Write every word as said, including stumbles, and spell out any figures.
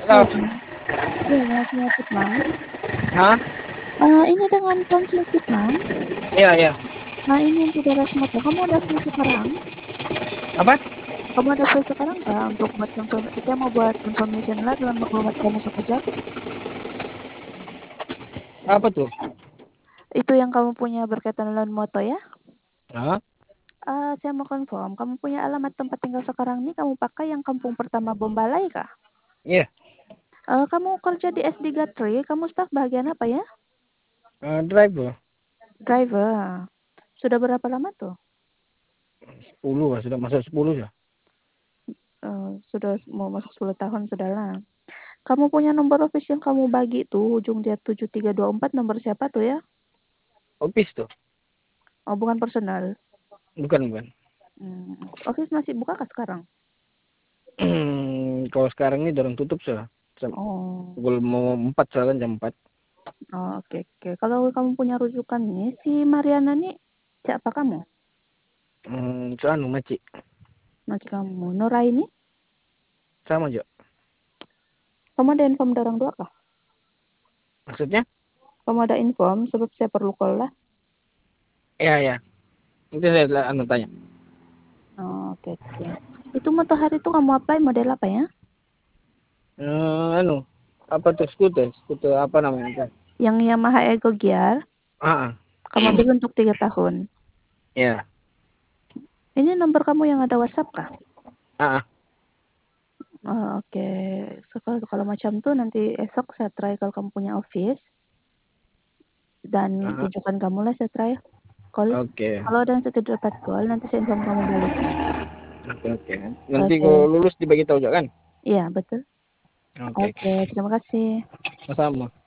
Halo, Halo. iya, dengan Fitman. Hah? Eee, ini dengan konsul Fitman. Iya iya. Nah, ini untuk beres motor, kamu ada fee sekarang? Apa? Kamu ada fee sekarang nggak untuk buat confirm saya mau buat confirmation letter dalam maklumat kamu sekejap? Apa tuh? Itu yang kamu punya berkaitan dengan moto ya? Hah? Eee, saya mau confirm, kamu punya alamat tempat tinggal sekarang nih kamu pakai yang kampung pertama Bombalai kah? Iya. Eee, kamu kerja di S D Gatri, kamu staf bagian apa ya? Uh, driver. Driver. Sudah berapa lama tuh? sepuluh lah, sudah masuk sepuluh ya. Eee, sudah mau masuk sepuluh tahun sudahlah. Kamu punya nomor office yang kamu bagi tuh, ujung dia tujuh tiga dua empat, nomor siapa tuh ya? Office tuh. Oh, bukan personal. Bukan bukan. Hmm, office masih buka kah sekarang? Kalau sekarang ini dorong tutup sudah. Oh. Pukul mau empat soalnya jam empat. Oh, oke oke. Kalau kamu punya rujukan nih, si Mariana nih siapa kamu? Hmm, so anu maci. Maci kamu. Nuraini? Sama aja. Kamu ada inform dari orang tua kah? Maksudnya? Kamu ada inform sebab saya perlu call lah. Iya iya. Nanti saya anu tanya. Oh, oke oke. Itu matahari itu kamu apply model apa ya? Uh, anu apa tuh skuter? Skuter apa namanya? Yang Yamaha Ego Gear. Ah. Kamu ambil untuk tiga tahun. Iya. Ini nomor kamu yang ada WhatsApp kah? Ah. Oh, oke. So, kalau, kalau macam tuh nanti esok saya try kalau kamu punya office dan Ah. rujukan kamu lah saya try call. Oke. Kalau ada yang saya tidak dapat call nanti saya inform kamu balik. Oke oke. Nanti Oke. kalau lulus dibagi tahu juga kan? Iya betul. Oke. Oke, terima kasih. Sama.